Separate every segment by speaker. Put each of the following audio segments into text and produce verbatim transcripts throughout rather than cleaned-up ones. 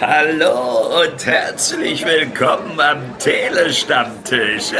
Speaker 1: Hallo und herzlich willkommen am Telestammtisch.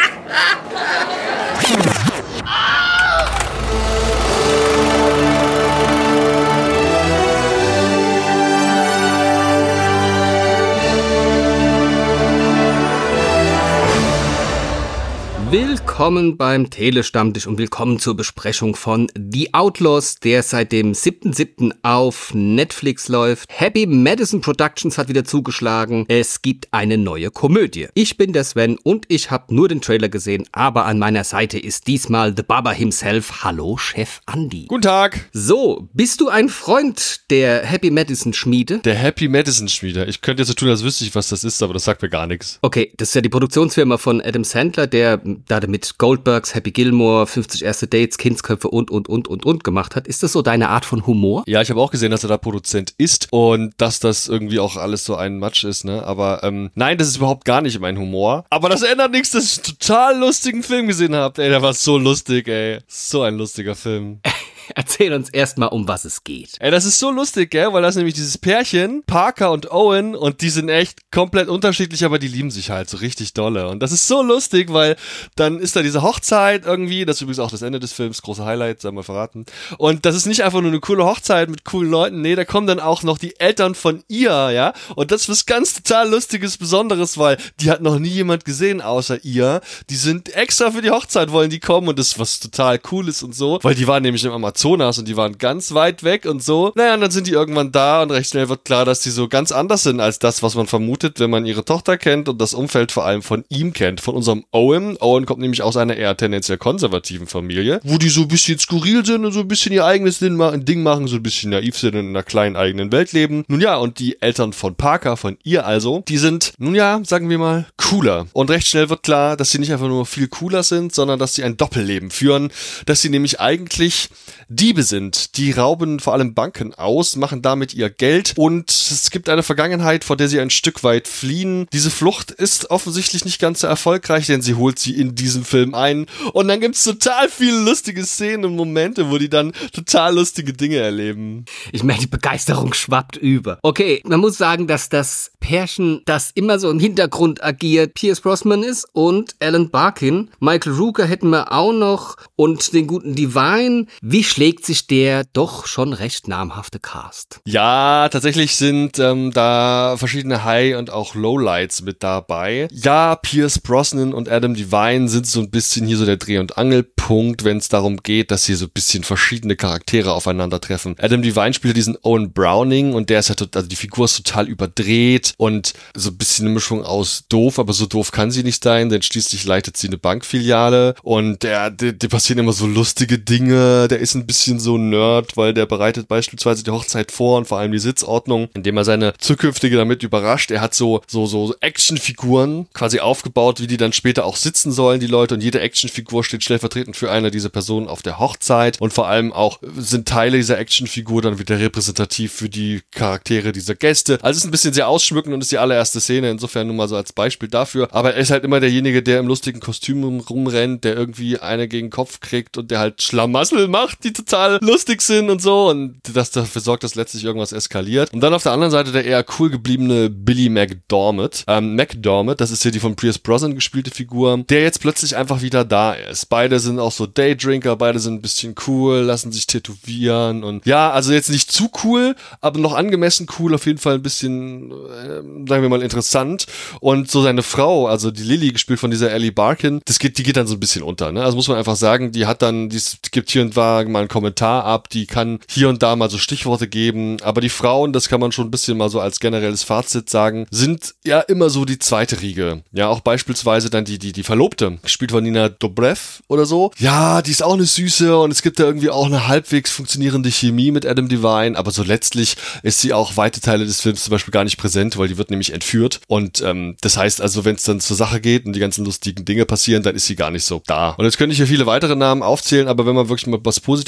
Speaker 2: Willkommen beim Telestammtisch und willkommen zur Besprechung von The Outlaws, der seit dem siebten siebten auf Netflix läuft. Happy Madison Productions hat wieder zugeschlagen. Es gibt eine neue Komödie. Ich bin der Sven und ich habe nur den Trailer gesehen, aber an meiner Seite ist diesmal The Baba himself. Hallo, Chef Andi.
Speaker 3: Guten Tag.
Speaker 2: So, bist du ein Freund der Happy Madison Schmiede?
Speaker 3: Der Happy Madison Schmiede. Ich könnte jetzt so tun, als wüsste ich, was das ist, aber das sagt mir gar nichts.
Speaker 2: Okay, das ist ja die Produktionsfirma von Adam Sandler, der da mit Goldbergs, Happy Gilmore, fünfzig erste Dates, Kindsköpfe und, und, und, und, und gemacht hat. Ist das so deine Art von Humor?
Speaker 3: Ja, ich habe auch gesehen, dass er da Produzent ist und dass das irgendwie auch alles so ein Matsch ist, ne? Aber ähm, nein, das ist überhaupt gar nicht mein Humor. Aber das ändert nichts, dass ich einen total lustigen Film gesehen habe. Ey, der war so lustig, ey. So ein lustiger Film.
Speaker 2: Erzähl uns erstmal, um was es geht.
Speaker 3: Ey, das ist so lustig, gell? Weil das ist nämlich dieses Pärchen, Parker und Owen, und die sind echt komplett unterschiedlich, aber die lieben sich halt so richtig dolle. Und das ist so lustig, weil dann ist da diese Hochzeit irgendwie, das ist übrigens auch das Ende des Films, große Highlight, sei mal verraten. Und das ist nicht einfach nur eine coole Hochzeit mit coolen Leuten, nee, da kommen dann auch noch die Eltern von ihr, ja? Und das ist was ganz total Lustiges, Besonderes, weil die hat noch nie jemand gesehen außer ihr. Die sind extra für die Hochzeit, wollen die kommen, und das ist was total Cooles und so, weil die waren nämlich im Amazonas und die waren ganz weit weg und so. Naja, und dann sind die irgendwann da und recht schnell wird klar, dass die so ganz anders sind als das, was man vermutet, wenn man ihre Tochter kennt und das Umfeld vor allem von ihm kennt, von unserem Owen. Owen kommt nämlich aus einer eher tendenziell konservativen Familie, wo die so ein bisschen skurril sind und so ein bisschen ihr eigenes Ding machen, so ein bisschen naiv sind und in einer kleinen eigenen Welt leben. Nun ja, und die Eltern von Parker, von ihr also, die sind, nun ja, sagen wir mal, cooler. Und recht schnell wird klar, dass sie nicht einfach nur viel cooler sind, sondern dass sie ein Doppelleben führen, dass sie nämlich eigentlich Diebe sind. Die rauben vor allem Banken aus, machen damit ihr Geld, und es gibt eine Vergangenheit, vor der sie ein Stück weit fliehen. Diese Flucht ist offensichtlich nicht ganz so erfolgreich, denn sie holt sie in diesem Film ein, und dann gibt's total viele lustige Szenen und Momente, wo die dann total lustige Dinge erleben.
Speaker 2: Ich meine, die Begeisterung schwappt über. Okay, man muss sagen, dass das Pärchen, das immer so im Hintergrund agiert, Pierce Brosnan ist und Alan Barkin. Michael Rooker hätten wir auch noch und den guten Divine. Wie schlägt sich der doch schon recht namhafte Cast?
Speaker 3: Ja, tatsächlich sind ähm, da verschiedene High- und auch Lowlights mit dabei. Ja, Pierce Brosnan und Adam Devine sind so ein bisschen hier so der Dreh- und Angelpunkt, wenn es darum geht, dass hier so ein bisschen verschiedene Charaktere aufeinandertreffen. Adam Devine spielt diesen Owen Browning, und der ist ja total, also die Figur ist total überdreht und so ein bisschen eine Mischung aus doof, aber so doof kann sie nicht sein, denn schließlich leitet sie eine Bankfiliale, und der, der, der passieren immer so lustige Dinge, der ist ein bisschen so ein Nerd, weil der bereitet beispielsweise die Hochzeit vor und vor allem die Sitzordnung, indem er seine zukünftige damit überrascht. Er hat so so so Actionfiguren quasi aufgebaut, wie die dann später auch sitzen sollen, die Leute, und jede Actionfigur steht stellvertretend für eine dieser Personen auf der Hochzeit, und vor allem auch sind Teile dieser Actionfigur dann wieder repräsentativ für die Charaktere dieser Gäste. Also es ist ein bisschen sehr ausschmückend und ist die allererste Szene, insofern nur mal so als Beispiel dafür, aber er ist halt immer derjenige, der im lustigen Kostüm rumrennt, der irgendwie eine gegen den Kopf kriegt und der halt Schlamassel macht, die total lustig sind und so, und das dafür sorgt, dass letztlich irgendwas eskaliert. Und dann auf der anderen Seite der eher cool gebliebene Billy McDermott. Ähm, McDermott, das ist hier die von Pierce Brosnan gespielte Figur, der jetzt plötzlich einfach wieder da ist. Beide sind auch so Daydrinker, beide sind ein bisschen cool, lassen sich tätowieren und ja, also jetzt nicht zu cool, aber noch angemessen cool, auf jeden Fall ein bisschen, äh, sagen wir mal, interessant. Und so seine Frau, also die Lily, gespielt von dieser Ellie Barkin, das geht, die geht dann so ein bisschen unter, ne? Also muss man einfach sagen, die hat dann, die gibt hier und da mal einen Kommentar ab, die kann hier und da mal so Stichworte geben, aber die Frauen, das kann man schon ein bisschen mal so als generelles Fazit sagen, sind ja immer so die zweite Riege. Ja, auch beispielsweise dann die, die, die Verlobte, gespielt von Nina Dobrev oder so. Ja, die ist auch eine Süße, und es gibt da irgendwie auch eine halbwegs funktionierende Chemie mit Adam Devine, aber so letztlich ist sie auch weite Teile des Films zum Beispiel gar nicht präsent, weil die wird nämlich entführt, und ähm, das heißt also, wenn es dann zur Sache geht und die ganzen lustigen Dinge passieren, dann ist sie gar nicht so da. Und jetzt könnte ich hier viele weitere Namen aufzählen, aber wenn man wirklich mal was Positives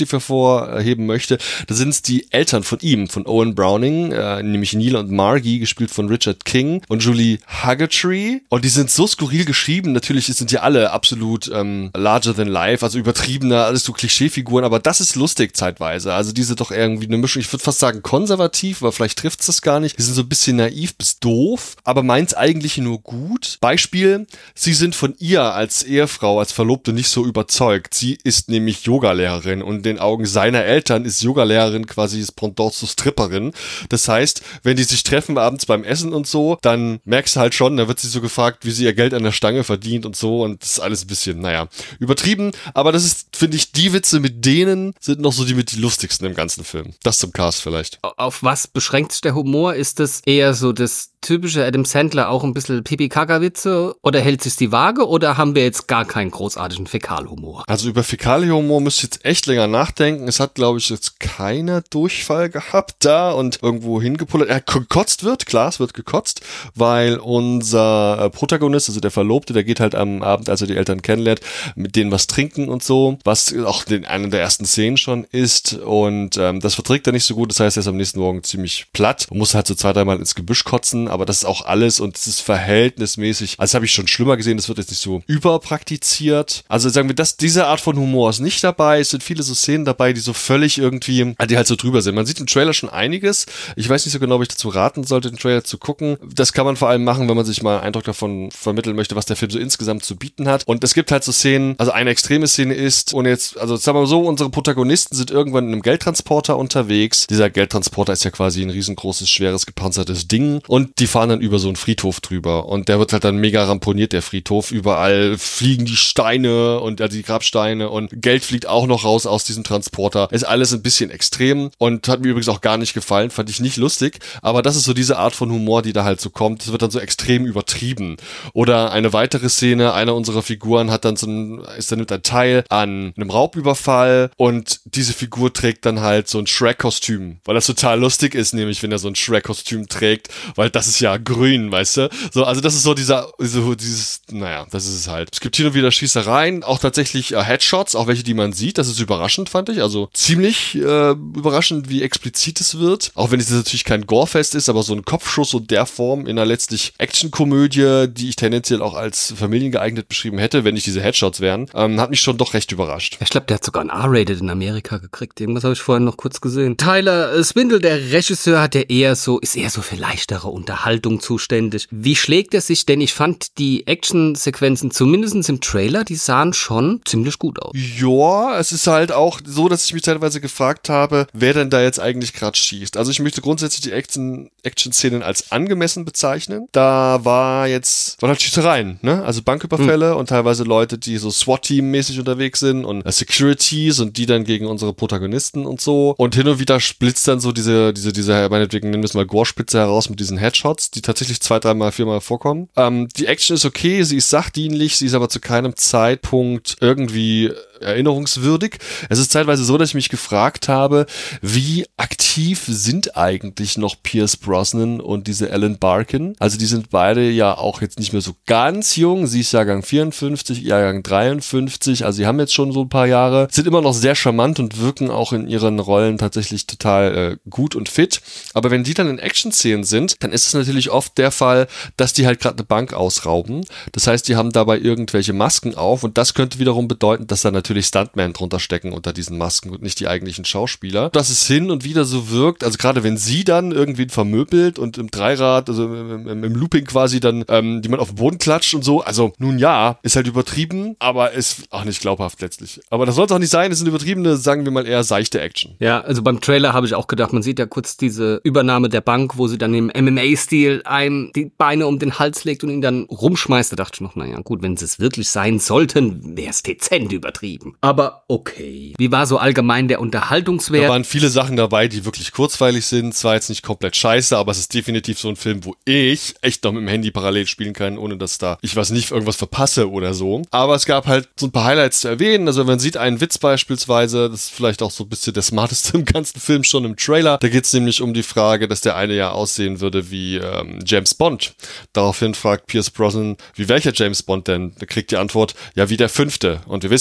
Speaker 3: positiv hervorheben möchte, da sind es die Eltern von ihm, von Owen Browning, äh, nämlich Neil und Margie, gespielt von Richard King und Julie Haggerty. Und die sind so skurril geschrieben. Natürlich sind die alle absolut ähm, larger than life, also übertriebener, alles so Klischeefiguren, aber das ist lustig zeitweise. Also diese doch irgendwie eine Mischung, ich würde fast sagen konservativ, aber vielleicht trifft es das gar nicht. Die sind so ein bisschen naiv bis doof, aber meint's eigentlich nur gut. Beispiel, sie sind von ihr als Ehefrau, als Verlobte nicht so überzeugt. Sie ist nämlich Yogalehrerin und in den Augen seiner Eltern ist Yogalehrerin quasi das Pendant zur Stripperin. Das heißt, wenn die sich treffen abends beim Essen und so, dann merkst du halt schon, da wird sie so gefragt, wie sie ihr Geld an der Stange verdient und so und das ist alles ein bisschen, naja, übertrieben. Aber das ist, finde ich, die Witze mit denen sind noch so die mit die lustigsten im ganzen Film. Das zum Cast vielleicht.
Speaker 2: Auf was beschränkt sich der Humor? Ist das eher so das typische Adam Sandler, auch ein bisschen Pipi-Kaka-Witze oder hält sich die Waage oder haben wir jetzt gar keinen großartigen Fäkalhumor?
Speaker 3: Also über Fäkalhumor müsst ihr jetzt echt länger nachdenken. Es hat, glaube ich, jetzt keiner Durchfall gehabt da und irgendwo hingepullert. Er gekotzt wird, klar, es wird gekotzt, weil unser Protagonist, also der Verlobte, der geht halt am Abend, als er die Eltern kennenlernt, mit denen was trinken und so, was auch in einer der ersten Szenen schon ist und ähm, das verträgt er nicht so gut. Das heißt, er ist am nächsten Morgen ziemlich platt und muss halt so zwei, dreimal ins Gebüsch kotzen, aber das ist auch alles und es ist verhältnismäßig, also habe ich schon schlimmer gesehen, das wird jetzt nicht so überpraktiziert. Also sagen wir, dass diese Art von Humor ist nicht dabei, es sind viele so Szenen dabei, die so völlig irgendwie, die halt so drüber sind. Man sieht im Trailer schon einiges, ich weiß nicht so genau, ob ich dazu raten sollte, den Trailer zu gucken. Das kann man vor allem machen, wenn man sich mal einen Eindruck davon vermitteln möchte, was der Film so insgesamt zu bieten hat. Und es gibt halt so Szenen, also eine extreme Szene ist, und jetzt, also sagen wir mal so, unsere Protagonisten sind irgendwann in einem Geldtransporter unterwegs. Dieser Geldtransporter ist ja quasi ein riesengroßes, schweres, gepanzertes Ding und die fahren dann über so einen Friedhof drüber und der wird halt dann mega ramponiert, der Friedhof. Überall fliegen die Steine und also die Grabsteine und Geld fliegt auch noch raus aus diesem Transporter. Ist alles ein bisschen extrem und hat mir übrigens auch gar nicht gefallen, fand ich nicht lustig, aber das ist so diese Art von Humor, die da halt so kommt. Das wird dann so extrem übertrieben. Oder eine weitere Szene, einer unserer Figuren hat dann so ein, ist dann mit ein Teil an einem Raubüberfall und diese Figur trägt dann halt so ein Shrek-Kostüm, weil das total lustig ist, nämlich wenn er so ein Shrek-Kostüm trägt, weil das ist ja grün, weißt du? So, also das ist so dieser, so dieses, naja, das ist es halt. Es gibt hier und wieder Schießereien, auch tatsächlich äh, Headshots, auch welche, die man sieht. Das ist überraschend, fand ich. Also ziemlich äh, überraschend, wie explizit es wird. Auch wenn es natürlich kein Gore-Fest ist, aber so ein Kopfschuss so der Form in einer letztlich Actionkomödie, die ich tendenziell auch als familiengeeignet beschrieben hätte, wenn nicht diese Headshots wären, ähm, hat mich schon doch recht überrascht.
Speaker 2: Ich glaube, der hat sogar ein R-Rated in Amerika gekriegt. Irgendwas habe ich vorhin noch kurz gesehen. Tyler Swindle, der Regisseur, hat ja eher so, ist eher so für leichtere Unterhaltung zuständig. Wie schlägt er sich? Denn ich fand die Actionsequenzen, zumindest im Trailer, die sahen schon ziemlich gut aus.
Speaker 3: Ja, es ist halt auch so, dass ich mich teilweise gefragt habe, wer denn da jetzt eigentlich gerade schießt. Also ich möchte grundsätzlich die Action, Action-Szenen als angemessen bezeichnen. Da war jetzt, waren halt Schießereien, ne? Also Banküberfälle hm. und teilweise Leute, die so SWAT-Team-mäßig unterwegs sind und Securities und die dann gegen unsere Protagonisten und so. Und hin und wieder splitzt dann so diese, diese, diese, meinetwegen nennen wir es mal Gore-Spitze heraus mit diesen Headshots, die tatsächlich zwei, dreimal, viermal vorkommen. Ähm, die Action ist okay, sie ist sachdienlich, sie ist aber zu keinem Zeitpunkt irgendwie erinnerungswürdig. Es ist zeitweise so, dass ich mich gefragt habe, wie aktiv sind eigentlich noch Pierce Brosnan und diese Ellen Barkin? Also die sind beide ja auch jetzt nicht mehr so ganz jung. Sie ist Jahrgang vierundfünfzig, Jahrgang dreiundfünfzig. Also sie haben jetzt schon so ein paar Jahre, sind immer noch sehr charmant und wirken auch in ihren Rollen tatsächlich total äh, gut und fit. Aber wenn die dann in Action-Szenen sind, dann ist es natürlich oft der Fall, dass die halt gerade eine Bank ausrauben. Das heißt, die haben dabei irgendwelche Masken auf und das könnte wiederum bedeuten, dass da natürlich Stuntmen drunter stecken unter diesen Masken und nicht die eigentlichen Schauspieler. Dass es hin und wieder so wirkt, also gerade wenn sie dann irgendwie vermöbelt und im Dreirad, also im, im, im Looping quasi dann ähm, die man auf den Boden klatscht und so, also nun ja, ist halt übertrieben, aber ist auch nicht glaubhaft letztlich. Aber das soll es auch nicht sein, es sind übertriebene, sagen wir mal eher seichte Action.
Speaker 2: Ja, also beim Trailer habe ich auch gedacht, man sieht ja kurz diese Übernahme der Bank, wo sie dann im M M A-Stil einem die Beine um den Hals legt und ihn dann rumschmeißt. Da dachte ich noch, naja gut, wenn sie es wirklich sein sollten, wäre es dezent übertrieben. Aber okay. Wie war so allgemein der Unterhaltungswert?
Speaker 3: Da waren viele Sachen dabei, die wirklich kurzweilig sind. Zwar jetzt nicht komplett scheiße, aber es ist definitiv so ein Film, wo ich echt noch mit dem Handy parallel spielen kann, ohne dass da ich was nicht irgendwas verpasse oder so. Aber es gab halt so ein paar Highlights zu erwähnen. Also man sieht einen Witz beispielsweise, das ist vielleicht auch so ein bisschen der smarteste im ganzen Film schon im Trailer. Da geht es nämlich um die Frage, dass der eine ja aussehen würde wie ähm, James Bond. Daraufhin fragt Pierce Brosnan, wie welcher James Bond denn? Da kriegt die Antwort, ja wie der fünfte. Und wir wissen, der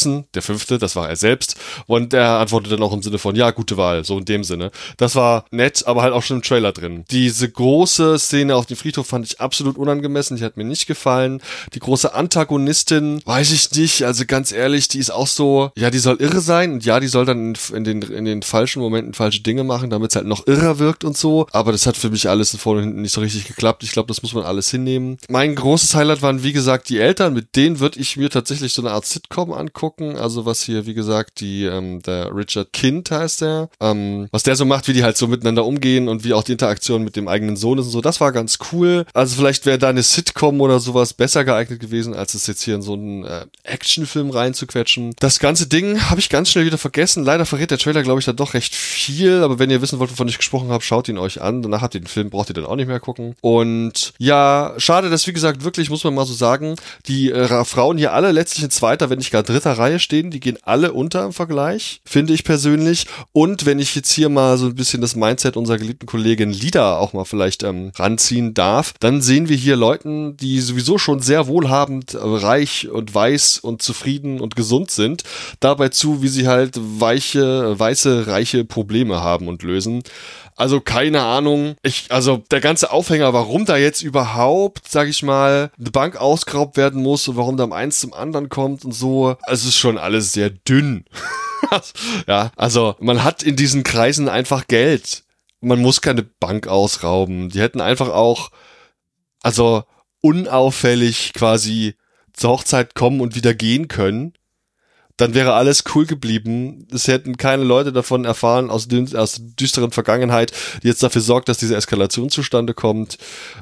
Speaker 3: der fünfte, das war er selbst. Und er antwortet dann auch im Sinne von, ja, gute Wahl, so in dem Sinne. Das war nett, aber halt auch schon im Trailer drin. Diese große Szene auf dem Friedhof fand ich absolut unangemessen, die hat mir nicht gefallen. Die große Antagonistin, weiß ich nicht, also ganz ehrlich, die ist auch so, ja, die soll irre sein und ja, die soll dann in, in, den, in den falschen Momenten falsche Dinge machen, damit es halt noch irrer wirkt und so. Aber das hat für mich alles vorne und hinten nicht so richtig geklappt. Ich glaube, das muss man alles hinnehmen. Mein großes Highlight waren, wie gesagt, die Eltern. Mit denen würde ich mir tatsächlich so eine Art Sitcom angucken. Also was hier, wie gesagt, die ähm, der Richard Kind heißt der. Ähm, was der so macht, wie die halt so miteinander umgehen und wie auch die Interaktion mit dem eigenen Sohn ist und so. Das war ganz cool. Also vielleicht wäre da eine Sitcom oder sowas besser geeignet gewesen, als es jetzt hier in so einen äh, Actionfilm reinzuquetschen. Das ganze Ding habe ich ganz schnell wieder vergessen. Leider verrät der Trailer, glaube ich, da doch recht viel. Aber wenn ihr wissen wollt, wovon ich gesprochen habe, schaut ihn euch an. Danach habt ihr den Film, braucht ihr dann auch nicht mehr gucken. Und ja, schade, dass, wie gesagt, wirklich, muss man mal so sagen, die äh, Frauen hier alle letztlich in zweiter, wenn nicht gar dritter Reihe stehen. Die gehen alle unter im Vergleich, finde ich persönlich. Und wenn ich jetzt hier mal so ein bisschen das Mindset unserer geliebten Kollegin Lida auch mal vielleicht ähm, ranziehen darf, dann sehen wir hier Leuten, die sowieso schon sehr wohlhabend, reich und weiß und zufrieden und gesund sind, dabei zu, wie sie halt weiche, weiße, reiche Probleme haben und lösen. Also keine Ahnung. Ich, also der ganze Aufhänger, warum da jetzt überhaupt, sag ich mal, eine Bank ausgeraubt werden muss und warum da eins zum anderen kommt und so, es ist schon alles sehr dünn. Ja, also man hat in diesen Kreisen einfach Geld. Man muss keine Bank ausrauben. Die hätten einfach auch, also unauffällig quasi zur Hochzeit kommen und wieder gehen können. Dann wäre alles cool geblieben. Es hätten keine Leute davon erfahren aus, dün- aus der düsteren Vergangenheit, die jetzt dafür sorgt, dass diese Eskalation zustande kommt.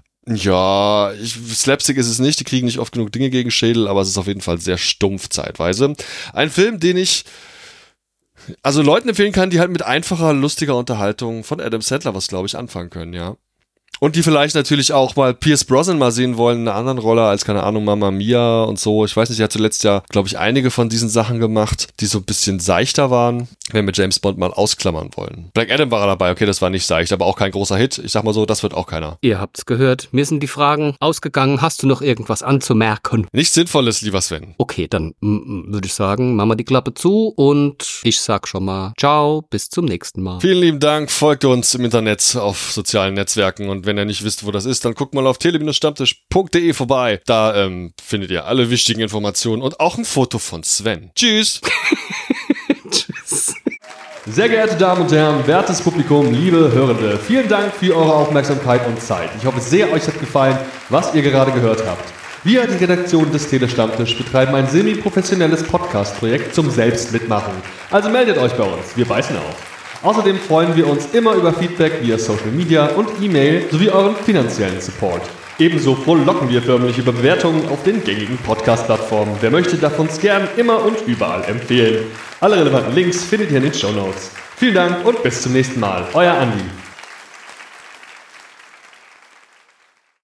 Speaker 3: Ja, ich, Slapstick ist es nicht, die kriegen nicht oft genug Dinge gegen Schädel, aber es ist auf jeden Fall sehr stumpf zeitweise. Ein Film, den ich also Leuten empfehlen kann, die halt mit einfacher, lustiger Unterhaltung von Adam Sandler was, glaube ich, anfangen können, ja. Und die vielleicht natürlich auch mal Pierce Brosnan mal sehen wollen in einer anderen Rolle als, keine Ahnung, Mamma Mia und so. Ich weiß nicht, er hat zuletzt ja, glaube ich, einige von diesen Sachen gemacht, die so ein bisschen seichter waren, wenn wir James Bond mal ausklammern wollen. Black Adam war dabei, okay, das war nicht seicht, aber auch kein großer Hit. Ich sag mal so, das wird auch keiner.
Speaker 2: Ihr habt's gehört, mir sind die Fragen ausgegangen. Hast du noch irgendwas anzumerken?
Speaker 3: Nichts Sinnvolles, lieber Sven.
Speaker 2: Okay, dann würde ich sagen, machen wir die Klappe zu und ich sag schon mal ciao, bis zum nächsten Mal.
Speaker 3: Vielen lieben Dank, folgt uns im Internet auf sozialen Netzwerken und wenn ihr nicht wisst, wo das ist, dann guckt mal auf tele stammtisch punkt de vorbei. Da ähm, findet ihr alle wichtigen Informationen und auch ein Foto von Sven. Tschüss!
Speaker 2: Tschüss.
Speaker 4: Sehr geehrte Damen und Herren, wertes Publikum, liebe Hörende, vielen Dank für eure Aufmerksamkeit und Zeit. Ich hoffe sehr, euch hat gefallen, was ihr gerade gehört habt. Wir, die Redaktion des Telestammtisch, betreiben ein semi-professionelles Podcast-Projekt zum Selbstmitmachen. Also meldet euch bei uns, wir beißen auf. Außerdem freuen wir uns immer über Feedback via Social Media und E-Mail sowie euren finanziellen Support. Ebenso frohlocken wir förmlich über Bewertungen auf den gängigen Podcast-Plattformen. Wer möchte, darf uns gern immer und überall empfehlen. Alle relevanten Links findet ihr in den Shownotes. Vielen Dank und bis zum nächsten Mal. Euer Andi.